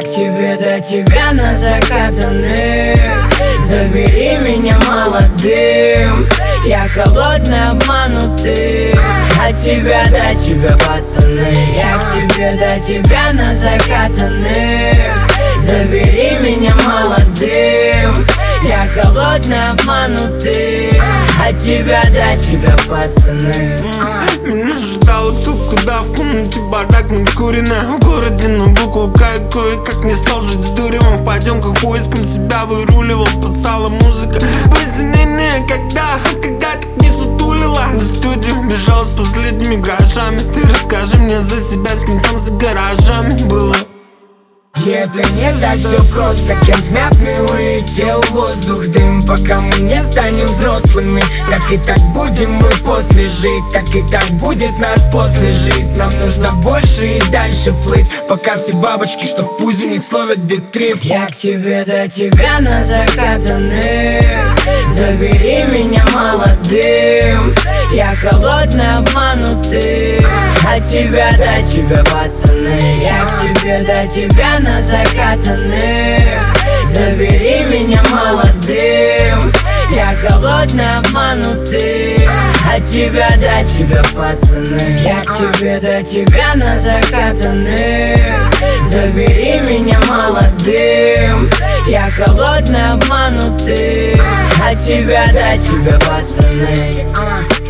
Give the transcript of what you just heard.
к тебе до тебя на закатанных. Забери меня молодым, я холодный, обманутый. От тебя до тебя, пацаны, я к тебе до тебя на закатанных. Забери меня молодым, я холодный, обманутый. От тебя до тебя, пацаны. Меня ждал кто куда, в комнате бардак накуренная. В городе на букву К и кое-как не стал жить с дуревом. В потемках поиском себя выруливал, спасала музыка. Посинение, когда так не сутулила. В студию бежал с последними грошами. Ты расскажи мне за себя, с кем там за гаражами было. И это не так все просто, Кент мятный улетел в воздух, дым. Пока мы не станем взрослыми, так и так будем мы после жить. Так и так будет нас после жизнь. Нам нужно больше и дальше плыть, пока все бабочки, что в пузе, не словят бит-трип. Я к тебе до тебя на закатанных. Забери меня молодым, я холодный, обманутый. От тебя до тебя, пацаны, я к тебе до тебя на закатанных. Забери меня молодым, я холодный, обманутый. От тебя до тебя, пацаны, я к тебе до тебя на закатанных. Забери меня молодым, я холодный, обманутый. От тебя до тебя, пацаны.